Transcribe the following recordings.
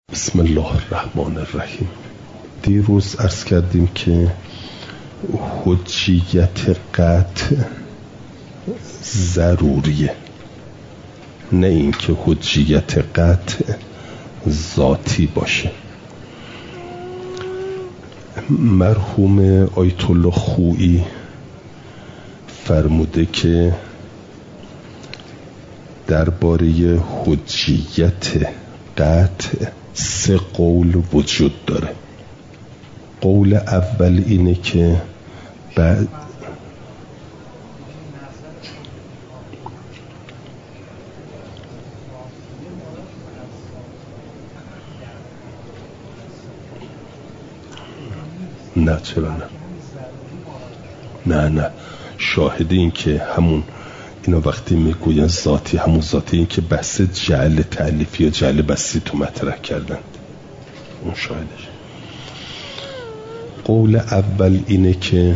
بسم الله الرحمن الرحیم. دیروز عرض کردیم که حجیت قطع ضروریه، نه اینکه حجیت قطع ذاتی باشه. مرحوم آیت الله خویی فرموده که درباره حجیت قطع 3 قول وجود داره. قول اول اینه که بعد نه چرا نه شاهد این که همون اینا وقتی میگوین ذاتی، همون ذاتی این که بحث جعل تألیفی یا جعل بسیط تو مطرح کردند، اون شاهدش. قول اول اینه که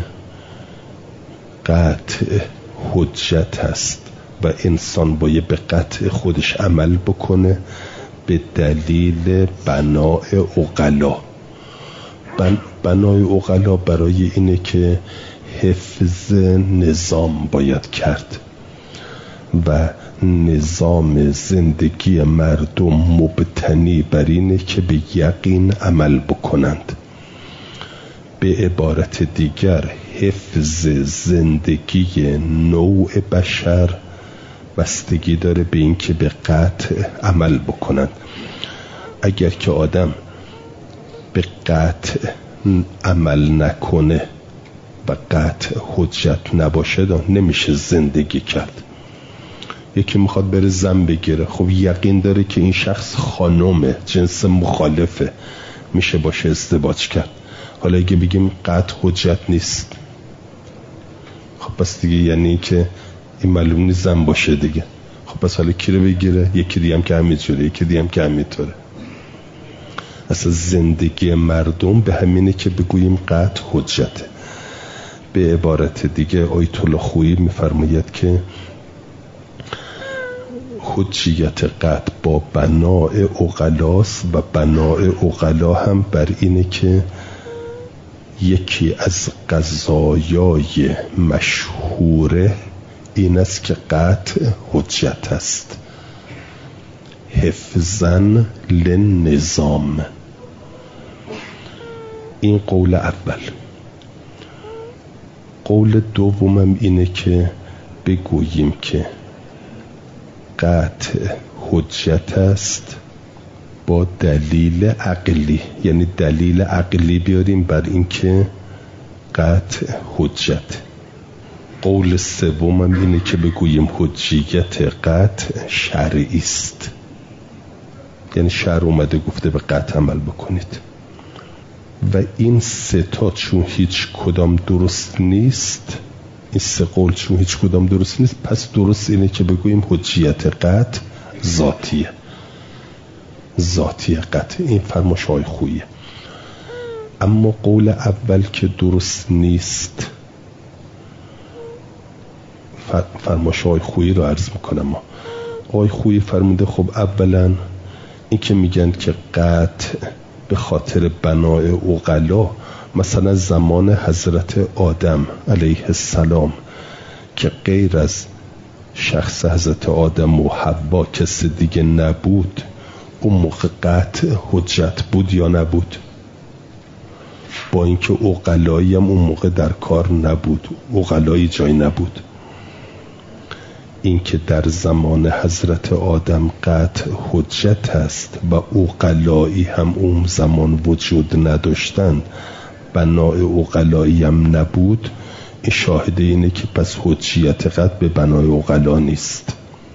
قطع حجت هست و انسان باید به قطع خودش عمل بکنه به دلیل بناء عقلا. بنای عقلا برای اینه که حفظ نظام باید کرد و نظام زندگی مردم مبتنی بر اینه که به یقین عمل بکنند. به عبارت دیگر حفظ زندگی نوع بشر بستگی داره به این که به قطع عمل بکنند. اگر که آدم به قطع عمل نکنه و قطع حجت نباشه نمیشه زندگی کرد. یکی میخواد بره زن بگیره، خب یقین داره که این شخص خانومه، جنس مخالفه، میشه باشه ازدواج کرد. حالا اگه بگیم قطع حجت نیست، خب پس دیگه یعنی که این معلوم نیست زن باشه دیگه. خب پس حالا کی رو بگیره؟ یکی دیگه هم که همینطوره، یکی دیگه هم که همینطوره. اصلا زندگی مردم به همینه که بگوییم قطع حجته. به عبارت دیگه آیت الله خویی میفرماید که حجیت قطع با بناء عقلاست و بناء عقلا هم بر اینه که یکی از قضایای مشهوره این است که قطع حجت است، حفظاً للنظام. این قول اول. قول دومم اینه که بگوییم که قطع حجت است با دلیل عقلی، یعنی دلیل عقلی بیاریم بر این که قطع حجت. قول سومم اینه که بگوییم حجیت قطع شرعی است، یعنی شرع اومده گفته به قطع عمل بکنید. و این 3 تا چون هیچ کدام درست نیست، این 3 قول چون هیچ کدام درست نیست، پس درست اینه که بگوییم حجیت قطع ذاتی قطع. این فرمایش های خوییه. اما قول اول که درست نیست، فرمایش های خویی رو عرض میکنم. آقای خویی فرموده خب اولا این که میگن که قطع به خاطر بنای عقلا، مثلا زمان حضرت آدم علیه السلام که غیر از شخص حضرت آدم و حوا کسی دیگه نبود، اون موقع قطع حجت بود یا نبود؟ با اینکه عقلایی هم اون موقع در کار نبود، عقلایی جای نبود. این که در زمان حضرت آدم قطع حجت است و عقلایی هم اون زمان وجود نداشتن، بنای عقلایی هم نبود، این شاهده اینه که پس حجیت قطع به بنای عقلا نیست.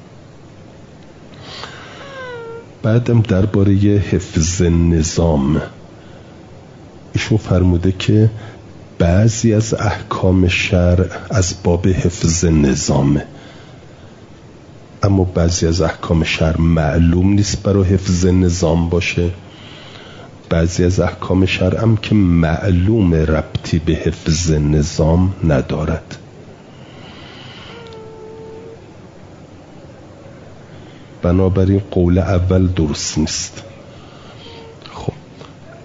بعدم درباره حفظ نظام ایشون فرموده که بعضی از احکام شرع از باب حفظ نظامه، اما بعضی از احکام شرع معلوم نیست برای حفظ نظام باشه. بعضی از احکام شرع هم که معلوم ربطی به حفظ نظام ندارد. بنابراین قول اول درست نیست.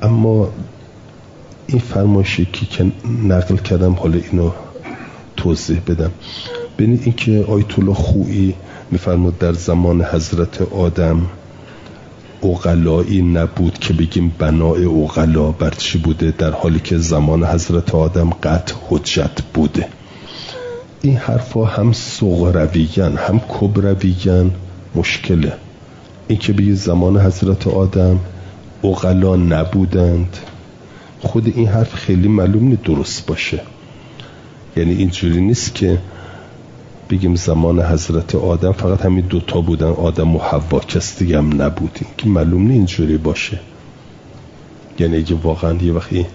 اما این فرمایشی که نقل کردم حالا اینو توضیح بدم. ببینید این که آیت الله خویی میفرمود در زمان حضرت آدم عقلایی نبود که بگیم بناء عقلا بر چی بوده، در حالی که زمان حضرت آدم قطع حجت بوده. این حرفا هم صغرویان هم کبرویان مشکله. این که بگید زمان حضرت آدم عقلا نبودند، خود این حرف خیلی معلوم نیست درست باشه. یعنی اینجوری نیست که بگیم زمان حضرت آدم فقط همین دوتا بودن، آدم و حوا، کس دیگه هم نبود. این که معلوم نیست اینجوری باشه. یعنی اگه واقعا یه وقتی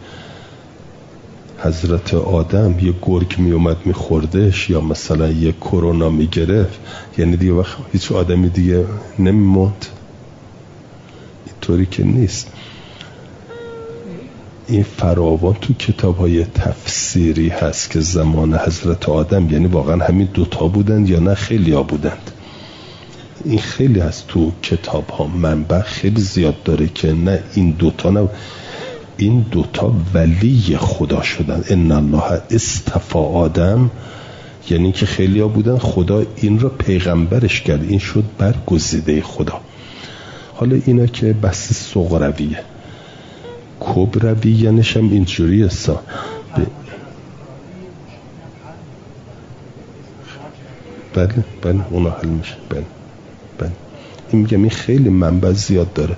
حضرت آدم یه گرگ می اومد می خوردش یا مثلا یه کرونا می گرفت، یعنی دیگه وقت هیچ آدمی دیگه نمی موند؟ اینطوری که نیست. این فراوان تو کتاب‌های تفسیری هست که زمان حضرت آدم یعنی واقعا همین دوتا بودند یا نه خیلی ها بودند. این خیلی هست تو کتاب‌ها، منبع خیلی زیاد داره که نه این دوتا نه، این دوتا ولی خدا شدن. ان الله اصطفى آدم، یعنی که خیلی ها بودن، خدا این را پیغمبرش کرد، این شد برگزیده خدا. حالا اینا که بحث صغرویه. کبرویانش هم اینجوری است. بله اونا حل میشه. بله این میگم این خیلی منبع زیاد داره.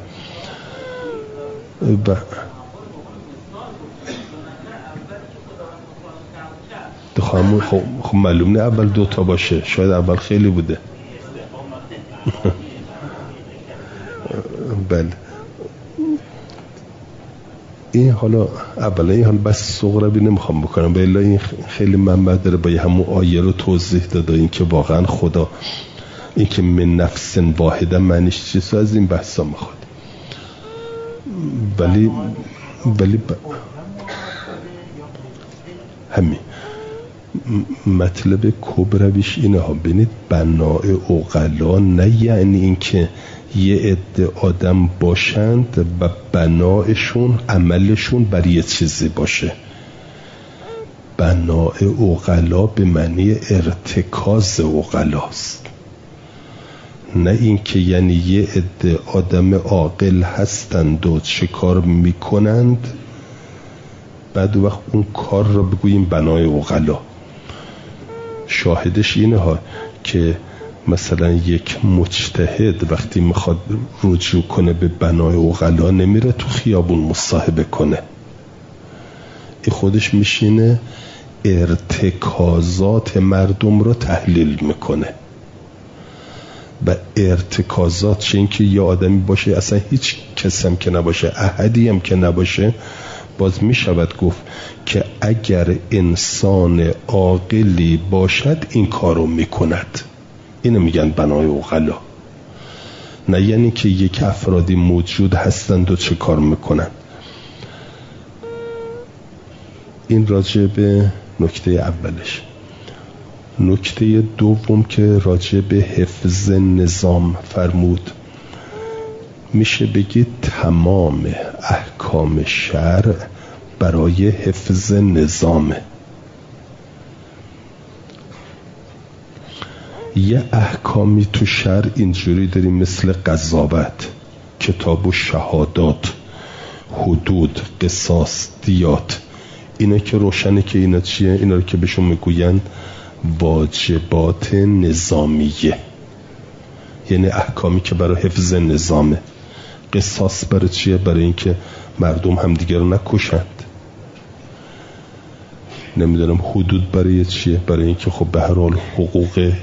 خب معلوم نه اول دوتا باشه، شاید اول خیلی بوده. بله این حالا اولا این حال بس صغروی نمیخوام بکنم، بله این خیلی منبع داره، با همون آیه رو توضیح داده. این که واقعا خدا این که من نفس واحده معنیش چیست از این بحثا میخواد. ولی همین مطلب کبرویش اینه ها. ببینید بناء عقلا نه یعنی این که یه عده آدم باشند و بنایشون عملشون بر یه چیزی باشه. بناء عقلا به معنی ارتکاز عقلاست، نه این که یعنی یه عده آدم عاقل هستند و چه کار میکنند بعد وقت اون کار رو بگوییم بنای عقلا. شاهدش اینه ها که مثلا یک مجتهد وقتی میخواد رجوع کنه به بنای عقلا نمیره تو خیابون مصاحبه کنه، این خودش میشینه ارتکازات مردم رو تحلیل میکنه. و ارتکازات چه این که یه آدمی باشه اصلا هیچ کسی هم که نباشه، احدی هم که نباشه، باز می شود گفت که اگر انسان عاقلی باشد این کارو میکند. اینو میگن بنای عقلا. نه یعنی که یک افرادی موجود هستند و چه کار میکنند. این راجع به نکته اولش. نکته دوم که راجع به حفظ نظام فرمود، میشه بگید تمام احکام شرع برای حفظ نظامه. یه احکامی تو شرع اینجوری داریم مثل قضاوت، کتاب و شهادات، حدود، قصاص، دیات. اینا که روشنه که اینا چیه؟ اینا رو که بهشون میگوین واجبات نظامیه، یعنی احکامی که برای حفظ نظامه. قصاص برای چیه؟ برای اینکه مردم همدیگه رو نکشند. نمیدونم حدود برای چیه؟ برای اینکه خب به هر حال حقوق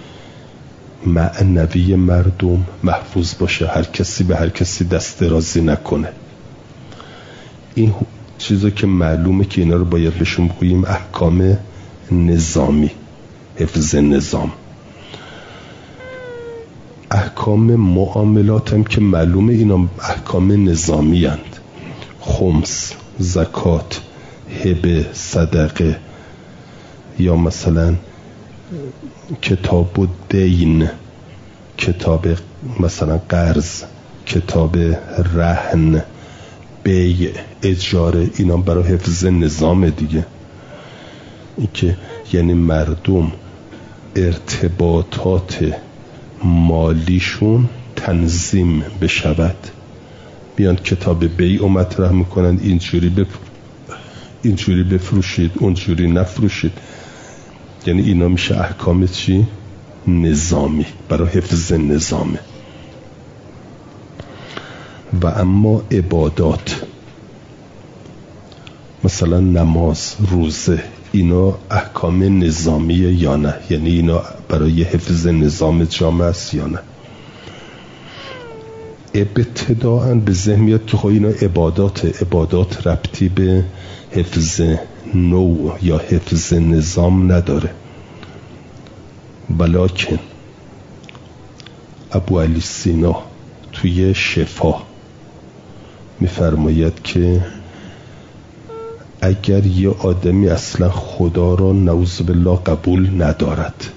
معنوی مردم محفوظ باشه، هر کسی به هر کسی دست درازی نکنه. این چیزا که معلومه که اینا رو باید بهشون بگوییم احکام نظامی، حفظ نظام. احکام معاملات هم که معلومه اینا احکام نظامی هند. خمس، زکات، هبه، صدقه، یا مثلا کتاب و دین، کتاب مثلا قرض، کتاب رهن، بیع، اجاره، اینا برای حفظ نظام دیگه. این که یعنی مردم ارتباطات مالیشون تنظیم بشود، بیان کتاب بیع مطرح میکنن، اینجوری بفروشید، اونجوری نفروشید. یعنی اینا میشه احکام چی؟ نظامی، برای حفظ نظامه. و اما عبادات مثلا نماز، روزه، اینا احکام نظامیه یا نه؟ یعنی اینا برای حفظ نظام جامعه است یا نه؟ ابتداءً به ذهن میاد که خب اینا عبادات ربطی به حفظ نوع یا حفظ نظام نداره. ولکن ابو علی سینا توی شفا میفرماید که اگر یه آدمی اصلا خدا را نعوذ بالله قبول ندارد،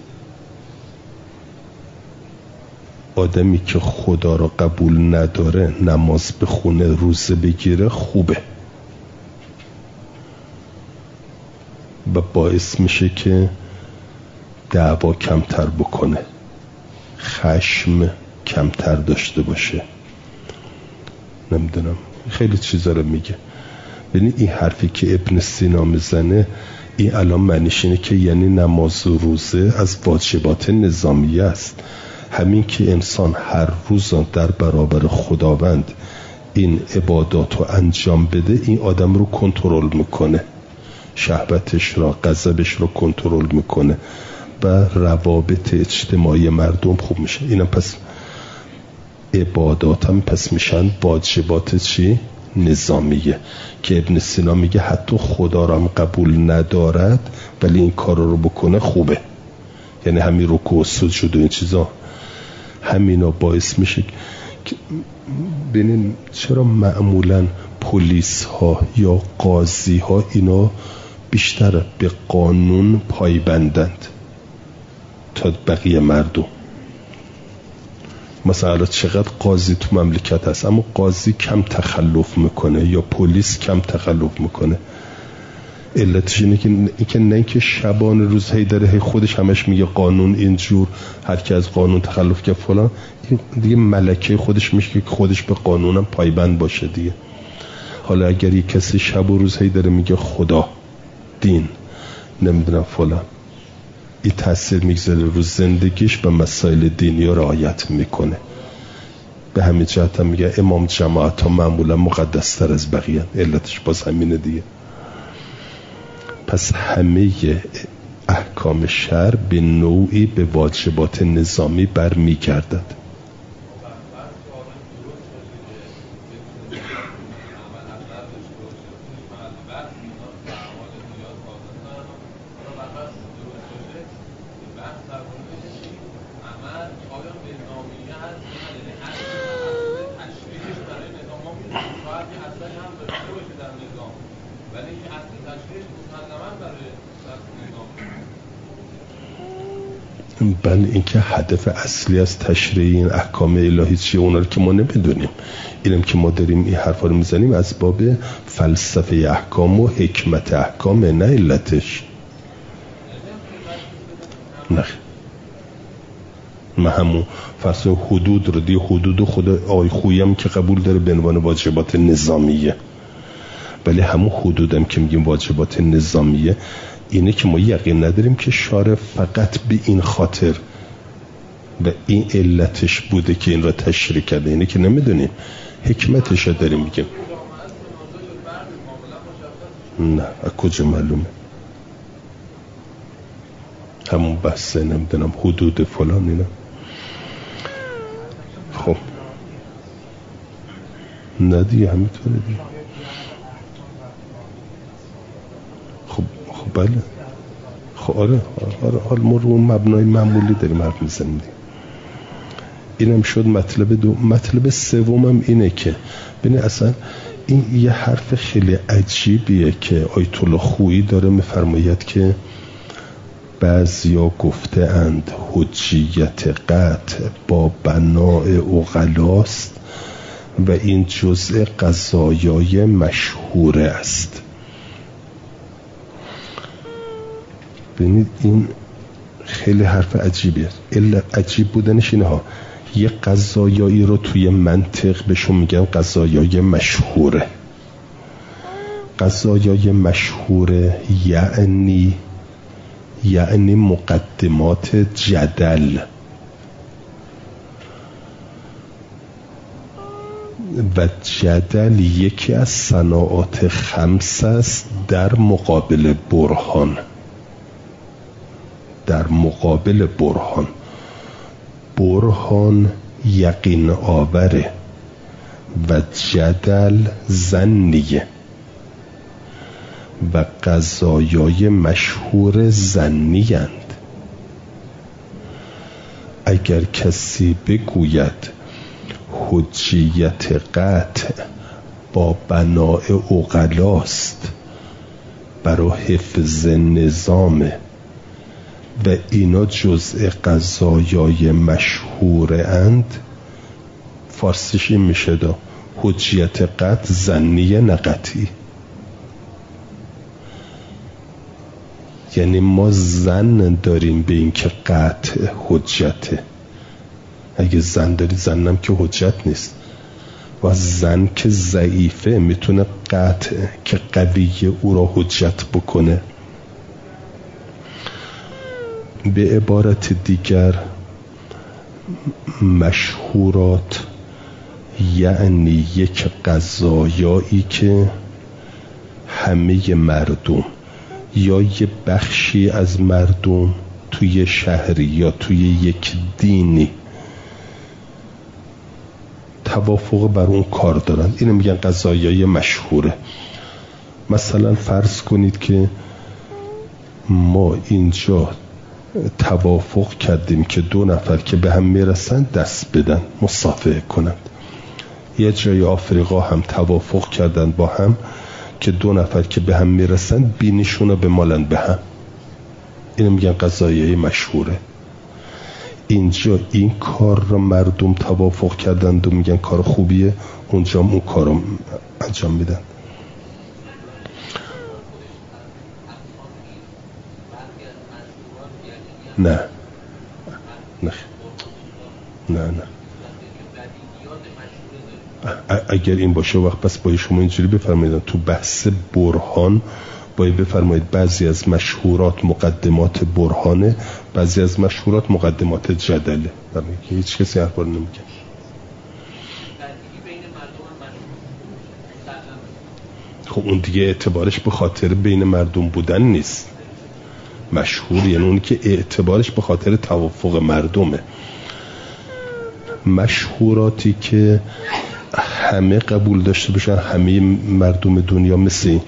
آدمی که خدا را قبول نداره نماز بخونه، روزه بگیره، خوبه و باعث میشه که دعوا کمتر بکنه، خشم کمتر داشته باشه، نمیدونم خیلی چیزا رو میگه. ببین این حرفی که ابن سینا میزنه، این الان معنیش اینه که یعنی نماز و روزه از واجبات نظامیه است. همین که انسان هر روز در برابر خداوند این عبادات رو انجام بده، این آدم رو کنترل میکنه، شهوتش را، غضبش رو کنترل میکنه و روابط اجتماعی مردم خوب میشه. اینا پس عبادات هم پس میشن واجبات چی؟ نظامیه، که ابن سینا میگه حتی خدا را هم قبول ندارد ولی این کار رو بکنه خوبه. یعنی همین رکوع و سجود و این چیزا، همینا باعث میشه که ببینین چرا معمولا پلیس ها یا قاضی ها اینا بیشتر به قانون پایبندند تا بقیه مردم. مثلا چقدر قاضی تو مملکت هست اما قاضی کم تخلف میکنه یا پلیس کم تخلف میکنه. علتش اینه که نه اینکه شبان روز هی داره هی خودش همش میگه قانون اینجور، هر کی از قانون تخلف کرد فلان، این دیگه ملکه خودش میشه که خودش به قانونم پایبند باشه دیگه. حالا اگر یک کسی شب و روز هی داره میگه خدا، دین، نمیدونم فلان، این تاثیر میگذاره رو زندگیش، به مسائل دینی رو رعایت میکنه. به همین جهت هم میگه امام جماعت ها معمولا مقدس تر از بقیه، علتش باز همینه دیگه. پس همه احکام شرع به نوعی به واجبات نظامی برمیگردد. بله، اینکه هدف اصلی از تشریع این احکام الهی چیه اونا رو که ما نمیدونیم. اینم که ما داریم این حرفا رو میزنیم از باب فلسفه احکام و حکمت احکام، نه علتش. نه ما همون فصل حدود رو دیگه، حدود خود آقای خویی هم که قبول داره به عنوان واجبات نظامیه، ولی همون حدودم که میگیم واجبات نظامیه اینه که ما یقین نداریم که شارع فقط به این خاطر و این علتش بوده که این را تشریع کرده، اینه که نمیدونیم، حکمتش رو داریم میگیم. نه از کجا معلومه؟ همون بحثه نمیدونم حدود فلان اینا. خب نه دیگه همینطوره دیگه. خب بله، خب آره حال ما رو مبنای معمولی داریم حرف میزنیم دیگه. اینم شد مطلب دو. مطلب سومم اینه که ببین اصلا این یه حرف خیلی عجیبیه که آیت الله خویی داره میفرماید که بعضیا گفته اند حجیت قطع با بناء عقلاست و این جزء قضایای مشهوره است. ببینید این خیلی حرف عجیبیه. عجیب بودنش اینه ها، یه قضایایی رو توی منطق بهشون میگن قضایای مشهوره. قضایای مشهوره یعنی مقدمات جدل و جدل یکی از صناعات خمس است در مقابل برهان. برهان یقین آوره و جدل ظنیه و قضایای مشهور ظنی اند. اگر کسی بگوید حجیت قطع با بناء عقلاست برای حفظ نظام و اینا جزء قضایای مشهور اند، فارسیش این میشه دا حجیت قطع ظنیه نه قطعی. یعنی ما ظن داریم به این که قطع حجته. اگه ظن داری، ظنم که حجت نیست. و ظن که ضعیفه میتونه قطع که قویه او را حجت بکنه. به عبارت دیگر مشهورات یعنی یک قضایایی که همه مردم یا یه بخشی از مردم توی شهری یا توی یک دینی توافق بر اون کار دارن، اینو میگن قضایای مشهوره. مثلا فرض کنید که ما اینجا توافق کردیم که دو نفر که به هم میرسن دست بدن، مصافحه کنند. یه جای آفریقا هم توافق کردن با هم که دو نفر که به هم میرسن بینیشون رو بمالن به هم. اینو میگن قضایای مشهوره. اینجا این کار رو مردم توافق کردن و میگن کار خوبیه، اونجا اون کار رو انجام میدن. نه اگر این باشه وقت پس باید شما اینجوری بفرمایید تو بحث برهان باید بفرمایید بعضی از مشهورات مقدمات برهانه، بعضی از مشهورات مقدمات جدله. که هیچ کسی حرف رو نمیگه. خب اون دیگه اعتبارش به خاطر بین مردم بودن نیست. مشهور یعنی اونی که اعتبارش به خاطر توافق مردمه. مشهوراتی که همه قبول داشته باشن، همه مردم دنیا، مثل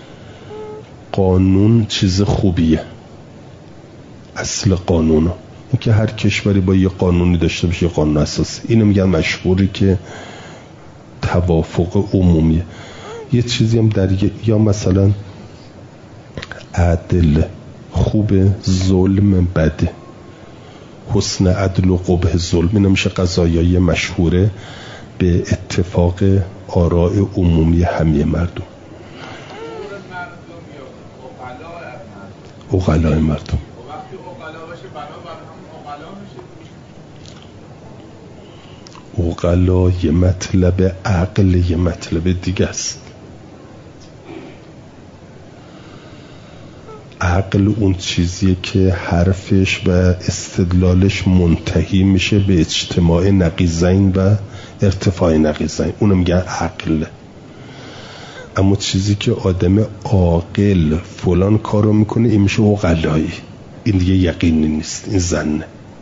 قانون چیز خوبیه. اصل قانونه این که هر کشوری با یه قانونی داشته باشه، یه قانون اساسی. اینو میگن مشهوری که توافق عمومیه. یه چیزی هم در یا مثلا عدل خوبه، ظلم بده، حسن عدل و قبح ظلم. اینا میشه قضایای مشهوره به اتفاق آراء عمومی همه مردم. عقلای مردم. عقلا یه مطلب، عقل یه مطلب دیگه است. عقل اون چیزیه که حرفش و استدلالش منتهی میشه به اجتماع نقیضین و ارتفاع نقیضین، اونو میگن عقل. اما چیزی که آدم عاقل فلان کارو میکنه این میشه عقلایی. این دیگه یقینی نیست، این ظنه.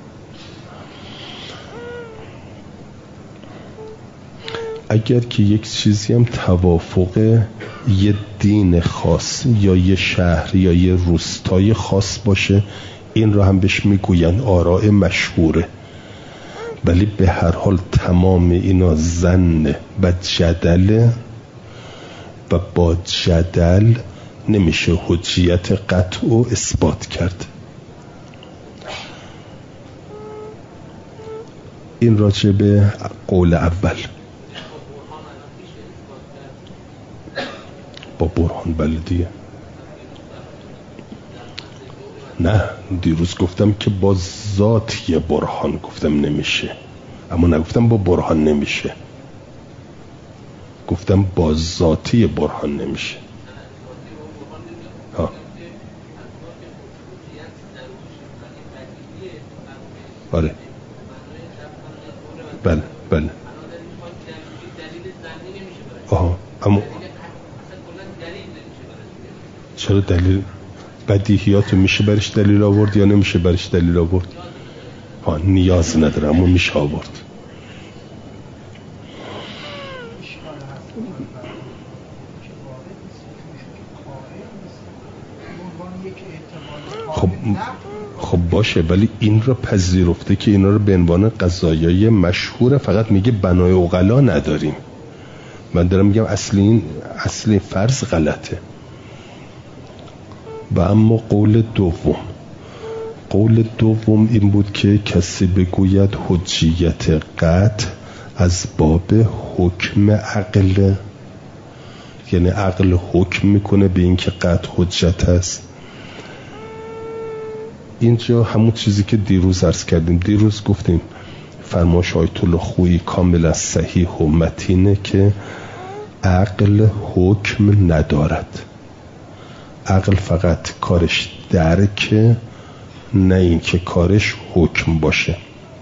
اگر که یک چیزی هم توافق یه دین خاص یا یه شهر یا یه روستای خاص باشه، این رو هم بهش میگوین آراء مشهوره. ولی به هر حال تمام اینا ظن و جدل و با جدل نمیشه حجیت قطع و اثبات کرد. این راجع به قول اول. با برهان بلدیه. نه دیروز گفتم که با ذات یه برهان گفتم نمیشه، اما نگفتم با برهان نمیشه، گفتم با ذاتی برهان نمیشه. ها آره بله بله. آها اما چرا دلیل بدیهیات میشه برش دلیل آورد یا نمیشه برش دلیل آورد؟ ها نیاز نداره اما میشه آورد. خب باشه، ولی این رو پذیرفته که اینا رو به عنوان قضایای مشهور، فقط میگه بنای عقلا نداریم. من دارم میگم اصلی فرض غلطه. و اما قول دوم این بود که کسی بگوید حجیت قطع از باب حکم عقل، یعنی عقل حکم میکنه به این که قطع حجت است. اینجا همون چیزی که دیروز عرض کردیم، دیروز گفتیم فرمایش آیت الله خویی کاملا صحیح و متینه که عقل حکم ندارد. عقل فقط کارش درکه، نه این که کارش حکم باشه.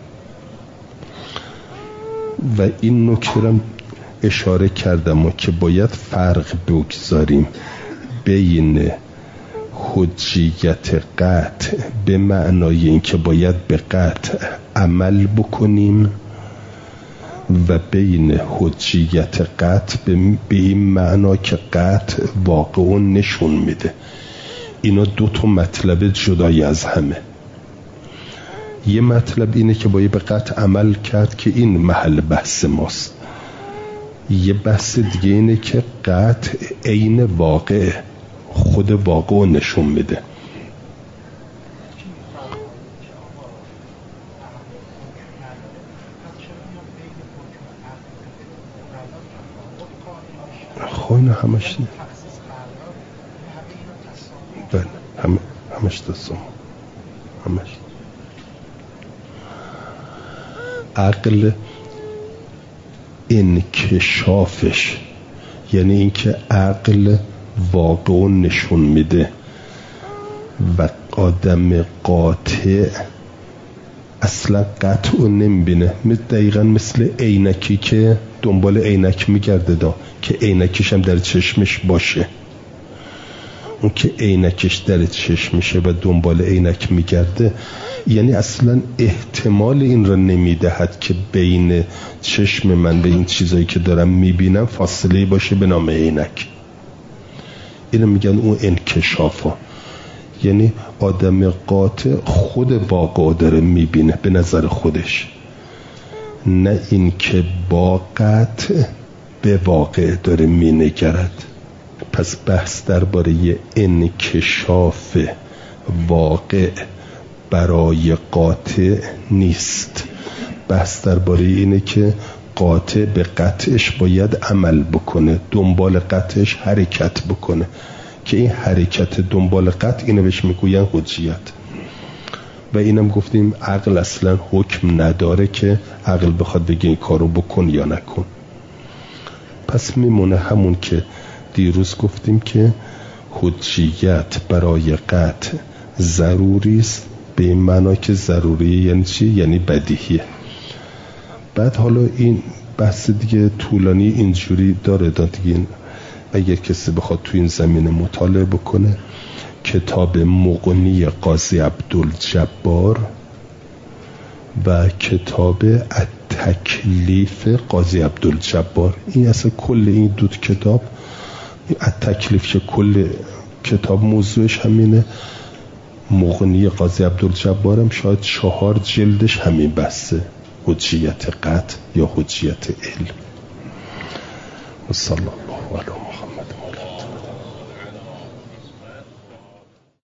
و این نکته اشاره کردم که باید فرق بگذاریم بین حجیت قطع به معنای این که باید به قطع عمل بکنیم و بین حجیت قطع به این معنا که قطع واقع نشون میده. اینا دو تا مطلب جدای از همه. یه مطلب اینه که باید به قطع عمل کرد که این محل بحث ماست. یه بحث دیگه اینه که قطع عین واقع، خود واقع نشون میده. خوین همش نه بله همش دستم همش. عقل انکشافش یعنی اینکه عقل واقع نشون میده و آدم قاطع اصلا قطع نمیبینه. دقیقا مثل عینکی که دنبال عینک میگرده که عینکش هم در چشمش باشه. اون که عینکش در چشمشه و دنبال عینک میگرده، یعنی اصلا احتمال این را نمیدهد که بین چشم من به این چیزایی که دارم میبینم فاصله باشه به نام عینک. اینو میگن اون انکشافا، یعنی آدم قاطع خود واقع داره میبینه به نظر خودش، نه این که با قطع به واقع داره مینگرد. پس بحث درباره انکشاف واقع برای قاطع نیست. بحث درباره اینه که قاطع به قطعش باید عمل بکنه، دنبال قطعش حرکت بکنه، که این حرکت دنبال قطع اینو بهش میگوین حجیت. و اینم گفتیم عقل اصلا حکم نداره که عقل بخواد بگه این کارو بکن یا نکن. پس میمونه همون که دیروز گفتیم که حجیت برای قطع ضروری است، به این معنا که ضروری یعنی چی؟ یعنی بدیهیه. بعد حالا این بحث دیگه طولانی اینجوری داره دیگه، اگر کسی بخواد تو این زمینه مطالعه بکنه کتاب مغنی قاضی عبدالجبار و کتاب التکلیف قاضی عبدالجبار، این اصلا کل این دو کتاب، التکلیف که کل کتاب موضوعش همینه، مغنی قاضی عبدالجبار هم شاید 4 جلدش همین بحثه، حجیت قطع یا حجیت علم. صلی الله علیه